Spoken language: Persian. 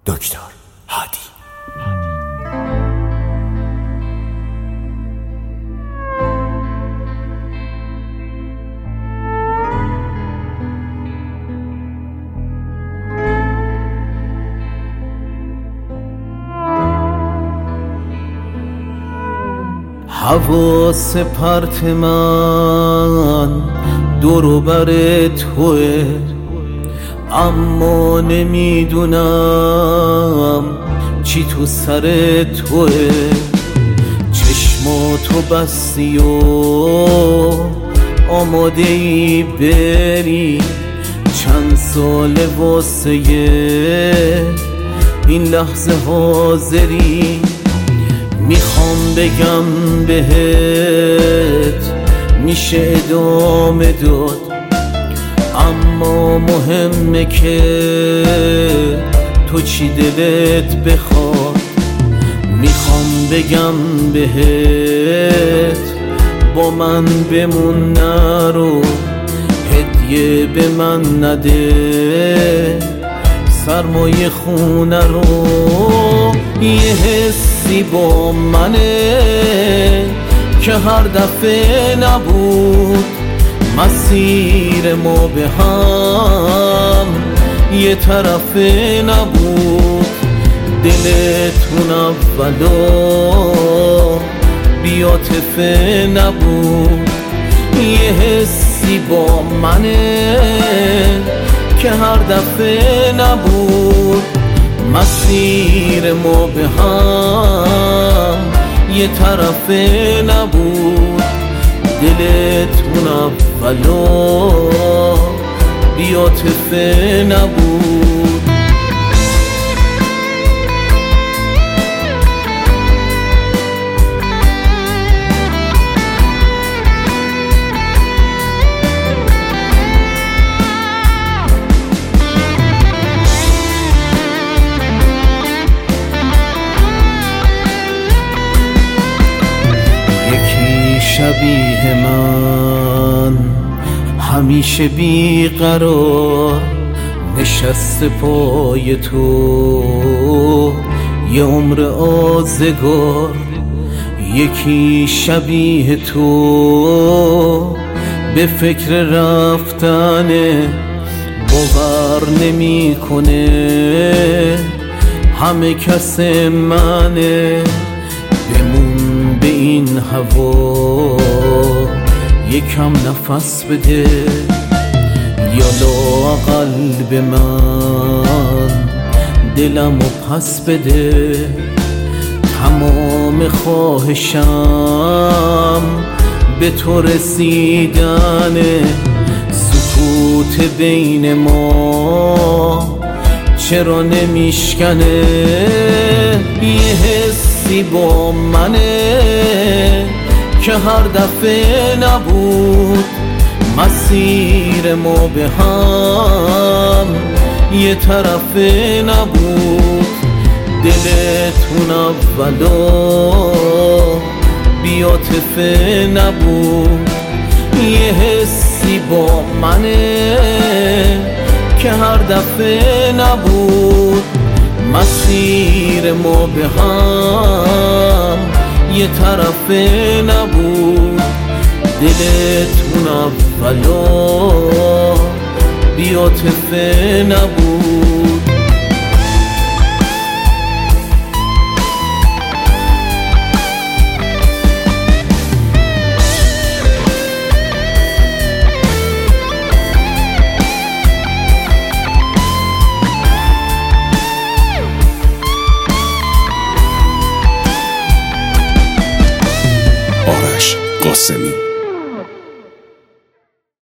دکتر هادی. حواس پرت من دور و بر توه، اما نمیدونم چی تو سر توه. چشماتو بستی و آماده ای بری، چند سال واسه این لحظه حاضری. میخوام بگم بهت میشه ادامه داد، اما مهمه که تو چی دلت بخواد. میخوام بگم بهت با من بمون، نرو هدیه به من نده سرمایه خونه رو. یه حسی با منه که هر دفعه نبود مسیر ما به هم یه طرفه نبود. دلتون اولا بیاتفه نبود. یه حسی با منه که هر دفعه نبود مسیر ما به هم یه طرفه نبود. دلتون اولا بیاتفه نبود. شبیه من همیشه بیقرار نشسته پای تو یه عمر آزگار. یکی شبیه تو به فکر رفتنه، باور نمیکنه همه کس منه. بمون به این هوا یکم نفس بده، یا لااقل به من دلمو پس بده. تمام خواهشم به تو رسیدنه، سکوت بین ما چرا نمیشکنه. یه حسی با منه که هر دفعه نبود مسیر ما به هم یه طرفه نبود. دلتون اولا بیاتفه نبود. یه حسی با منه که هر دفعه نبود مسیر ما به هم یه طرفه نبود. دلتون اولا بیاتفه نبود. آرش قاسمی.